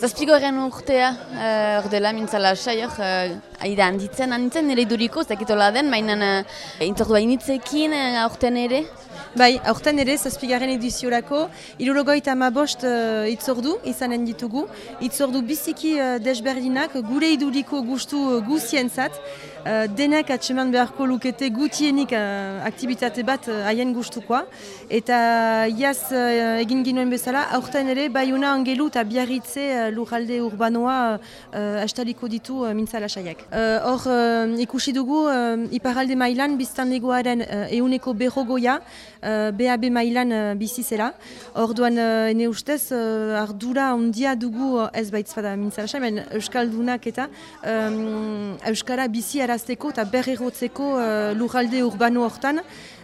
Zazpigarren urtea, ordela mintzala saiak, aida handitzen nire iduriko, ez dakitola den, baina intzordua initzekin, aurten ere. Bai, aurten ere, zazpigarren ediziorako, 75 itzordu izanen ditugu. Itzordu biziki desberdinak, gure iduriko gustu guzientzat, denek atseman beharko lukete gutienik aktibitate bat haien gustukoa. Eta iaz egin ginoen bezala, aurten ere, Baiona, Angelu eta Biarritze lurralde urbanoa astaliko ditu mintzala saiak. Hor ikusi dugu, iparalde mailan biztanlegoaren euneko berrogoia, BAB mailan bizi zela. Orduan, ene ustez, ardura ondia dugu ez baitzpada mintzala saiak, euskaldunak eta euskara bizi arazteko eta berrerotzeko lurralde urbano hortan.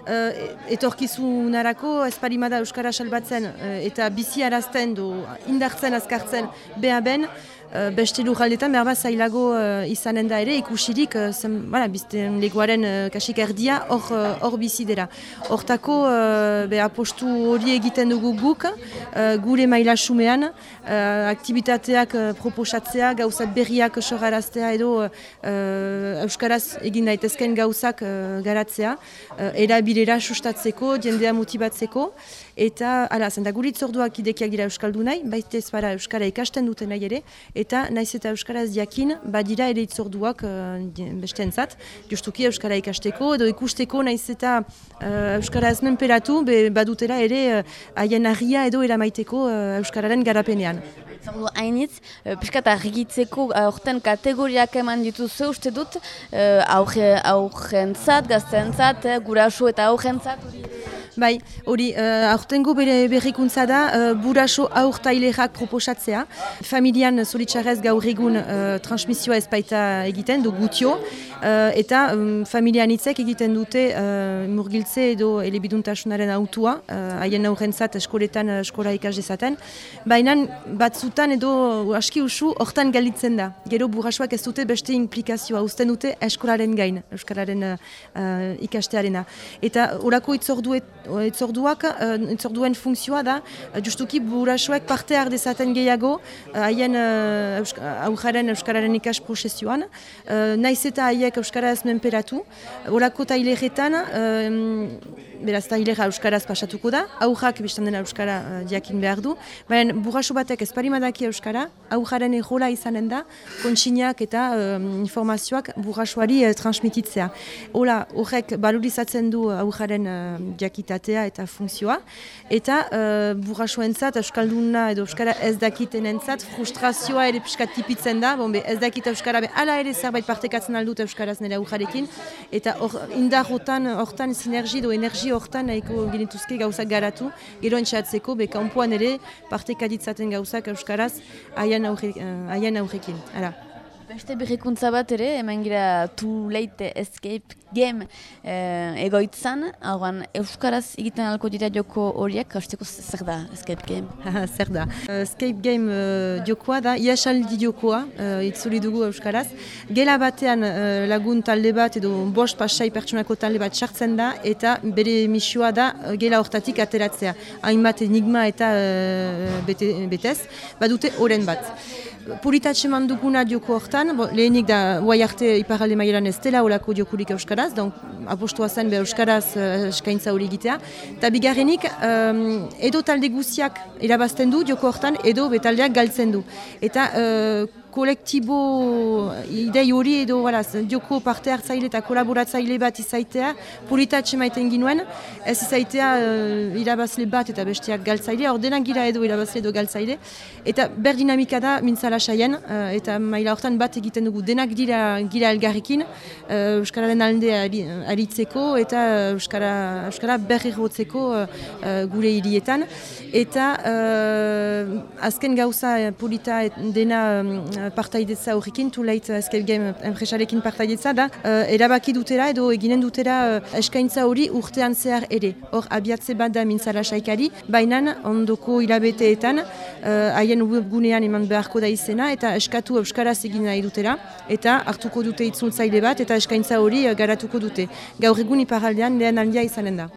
Etorkizunarako ezparimada euskara salbatzen eta bizi arazten du indartzen azkartzen BAB-en, beste lurraldetan behar bat zailago izanen da ere, ikusirik bizten legoaren kasik erdia hor bizi dela. Hortako apostu hori egiten dugu guk, gure maila sumean, aktivitateak proposatzea, gauzak berriak soraraztea edo euskaraz egin daitezken gauzak garatzea, erabilera sustatzeko, jendea motibatzeko, eta zenta gure itzorduak idekiak dira euskaldunai, baita ez bara euskara ikasten duten nahi ere, eta naiz eta euskaraz diakin, badira ere itzorduak besteentzat, justuki euskara ikasteko edo ikusteko naiz eta euskaraz menperatu, badutela ere haien argia edo eramaiteko euskararen garapenean. Hainitz, piskat argitzeko aurten kategoriak eman dituzu, uste dut, aurrentzat, gaztentzat, guraso eta aurrentzat? Bai, hori, aurtengo berrikuntza da, buraso aurtailerak proposatzea. Familian zoritxarrez gaur egun transmisioa ez baita egiten, du gutio, eta familian hitzek egiten dute murgiltze edo elebiduntasunaren autua, haien aurrentzat eskoletan eskola ikas dezaten. Baina batzutan edo aski usu hortan galitzen da. Gero burasoak ez dute beste implikazioa, uzten dute eskolaren gain, euskararen ikastearena. Eta horako itzorduen funkzioa da, justuki burasoek parte har dezaten gehiago haien aurraren euskararen ikas prozesioan, naiz eta haiek euskaraz menperatu, horako taileretan, beraz tailera euskaraz pasatuko da, aurrak biztan dena euskara diakin behar du, baina buraso batek ezparimadaki euskara, aurraren errola izanen da, kontsinak eta informazioak burasoari transmititzea. Horrek balorizatzen du aurraren diakitatea eta funkzioa, eta burasoentzat, euskalduna edo euskara ez dakitenentzat, frustrazioa ere piskat tipitzen da, ez dakit euskara, ala ere zerbait partekatzen aldut euskaraz nire aurrarekin, eta indar hortan sinergi edo energi hortan eko genituzke gauzak garatu, gero entxatzeko, kanpoan ere partekaditzaten gauzak euskaraz haien aurrekin. Beste berrikuntza bat ere, hemen gira Too Late Escape Game egoitzan, hauan euskaraz egiten alko dira joko horiek, hasteko zer da Escape Game? Zer da. Escape Game jokoa da, iasaldi jokoa, itzuli dugu euskaraz. Gela batean lagun talde bat edo bost pasai pertsonako talde bat sartzen da, eta bere misioa da gela hortatik ateratzea. Hainbat enigma eta betez, badute oren bat. Politatxe mandukuna joko hortan, lehenik da guai arte iparalde mailan ez dela olako jokurik euskaraz, apostua zen euskaraz eskaintza hori egitea. Eta bigarrenik, edo talde guziak irabazten du joko hortan, edo betaldeak galtzen du. Eta kolektibo idei hori edo joko parte hartzaile eta kolaboratzaile bat izaitea politatxe maiten ginuen, ez izaitea irabazle bat eta besteak galtzaile, ordenak gira edo irabazle edo galtzaile, eta berdinamika da mintzala saien, eta maila hortan bat egiten dugu denak gira elgarrekin, euskararen alde aritzeko eta euskara berrerotzeko gure hirietan, eta azken gauza polita dena partaidetza horrekin, Too Late Escape Game enpresarekin partaidetza da, erabaki dutera edo eginen dutera eskaintza hori urtean zehar ere. Hor abiatze bat da mintzala saikari, baina ondoko hilabeteetan haien webgunean eman beharko da izena eta eskatu euskaraz egin nahi dutera eta hartuko dute itzultzaile bat eta eskaintza hori garatuko dute. Gaur egun iparaldean lehen aldia izanen da.